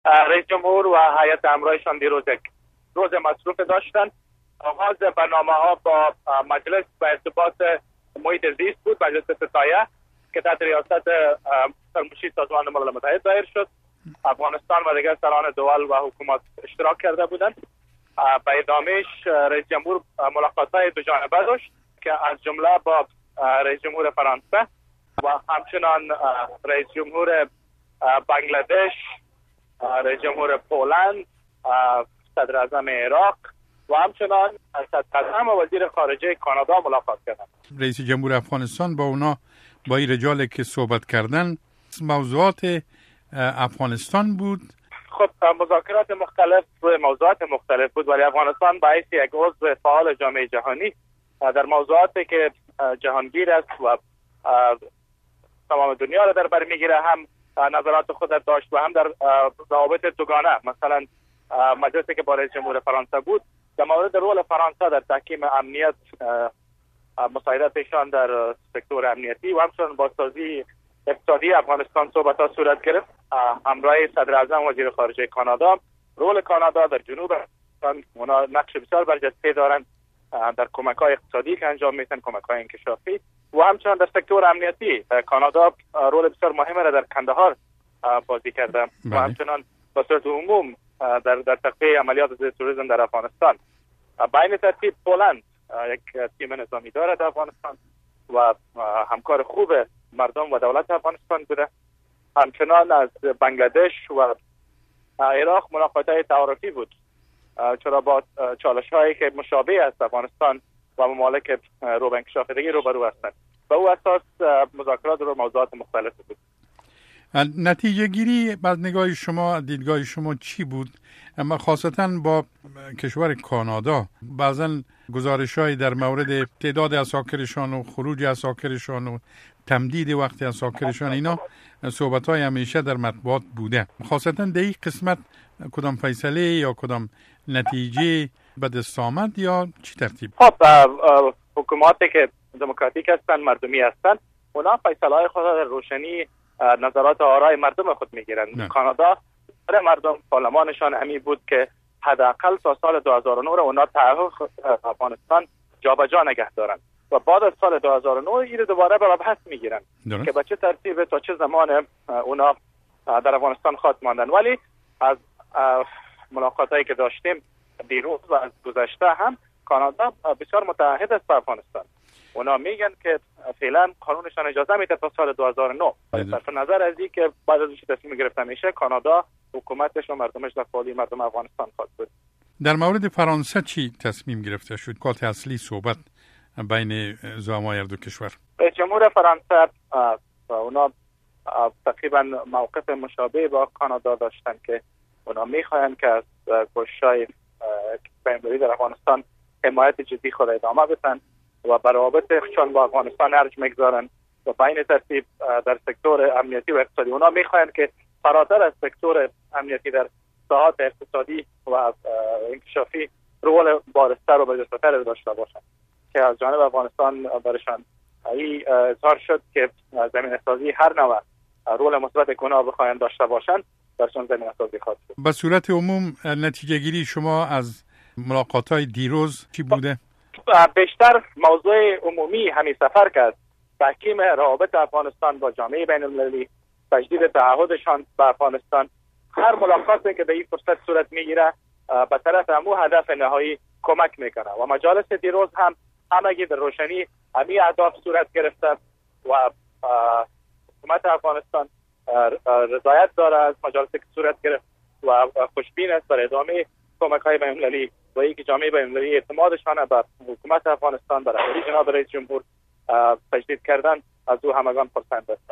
رئیس جمهور و هیئت امرایشان دیروز یک روز مصروف داشتند. آغاز برنامه‌ها با مجلس به ارتباط محیط زیست بود، مجلس ستایه که تحت ریاست سرمشیر سازمان ملل متحد دایر شد. افغانستان و دیگر سران دول و حکومت اشتراک کرده بودند. به ادامهش رئیس جمهور ملاقات‌های دو جانبه داشت که از جمله با رئیس جمهور فرانسه و همچنان رئیس جمهور بنگلادش، رئیس جمهور پولند، صدر اعظم عراق و همچنان صدر و وزیر خارجه کانادا ملاقات کردند. رئیس جمهور افغانستان با این رجال که صحبت کردن موضوعات افغانستان بود. خب مذاکرات مختلف روی موضوعات مختلف بود، ولی افغانستان به حیث یک عضو فعال جامعه جهانی در موضوعاتی که جهانگیر است و تمام دنیا را در بر میگیره هم نظرات خود داشت و هم در روابط دوگانه. مثلا مجلسی که با رئیس جمهور فرانسه بود در مورد رول فرانسه در تحکیم امنیت، مساعدتشان در سکتور امنیتی و همچنین بازسازی اقتصادی افغانستان صحبت‌ها صورت گرفت. همراه صدر اعظم وزیر خارجه کانادا، رول کانادا در جنوب افغانستان، اونا نقش بسیار برجسته دارند در کمک‌های اقتصادی که انجام میدن، کمک‌های انکشافی و همچنین در سکتور امنیتی. کانادا رول بسیار مهمی را در کندهار بازی کرده و همچنین به صورت عموم در تقویه عملیات ضد تروریسم در افغانستان. به این ترتیب پولند یک تیم نظامی دارد در افغانستان و همکار خوب مردم و دولت افغانستان بوده. همچنان از بنگلادش و عراق ملاقات‌های تعارفی بود، چرا با چالش‌هایی که مشابه است افغانستان و ممالک رو به انکشاف دیگه روبرو هستند. به او اساس مذاکرات رو موضوعات مختلف بود. نتیجه گیری بعد نگاه شما، دیدگاه شما چی بود؟ اما خاصتا با کشور کانادا بعضا گزارش‌هایی در مورد تعداد اساکرشان و خروج اساکرشان و تمدید وقت اساکرشان، اینا صحبت‌های همیشه در مطبوعات بوده. خاصتا در این قسمت کدام فیصله یا کدام نتیجه به دست آمد یا چی ترتیب؟ خب حکوماتی که دموکراتیک هستند، مردمی هستند، اونا فیصله‌های خود در روشنی نظرات و آرای مردم خود میگیرند. کانادا برای مردم پارلمانشان همی بود که حداقل تا سال 2009 اونا تحقیق افغانستان جابجا نگه دارند و بعد از سال 2009 این دوباره به بحث میگیرند که به چه ترتیب تا چه زمان اونا در افغانستان خواهد ماندن. ولی از ملاقاتایی که داشتیم دیروز و از گذشته هم کانادا بسیار متعهد است به افغانستان. اونا میگن که فعلا قانونشان اجازه میده تا سال 2009. صرف نظر از این که بعد از اینکه تصمیم گرفته میشه، کانادا حکومتش و مردمش در فعالی مردم افغانستان خواهد بود. در مورد فرانسه چی تصمیم گرفته شد؟ نکات اصلی صحبت بین زعمای هر دو کشور. رئیس جمهور فرانسه اونا تقریبا موقف مشابه با کانادا داشتن که اونا میخواین که از کوشش‌های بین‌المللی در افغانستان حمایت جدی خود ادامه بدن و بر روابطشان با افغانستان ارج میگذارن و به این ترتیب در سکتور امنیتی و اقتصادی اونا میخواین که فراتر از سکتور امنیتی در ساحات اقتصادی و انکشافی رول بارزتر و برجسته‌تر داشته باشن که از جانب افغانستان برشان این اظهار شد که زمین سازی هر نوع رول مثبت که اونا بخواین داشته باشن برشان زمین سازی خواهد بود. به صورت عموم نتیجه گیری شما از ملاقات‌های دیروز چی بوده؟ بیشتر موضوع عمومی همین سفر کرد تحکیم روابط افغانستان با جامعه بین‌المللی، تجدید تعهدشان با افغانستان. هر ملاقاتی که به این فرصت صورت میگیره به طرف همو هدف نهایی کمک میکنه و مجالس دیروز هم همگی در روشنی همین اهداف صورت گرفته و حکومت افغانستان رضایت داره از مجالسی که صورت گرفت و خوشبین است بر ادامه کمک‌های بین‌المللی و اینکه جامعه بین‌المللی اعتمادشان به حکومت افغانستان برای جناب رئیس جمهور تجدید کردن از او همگان خرسند است.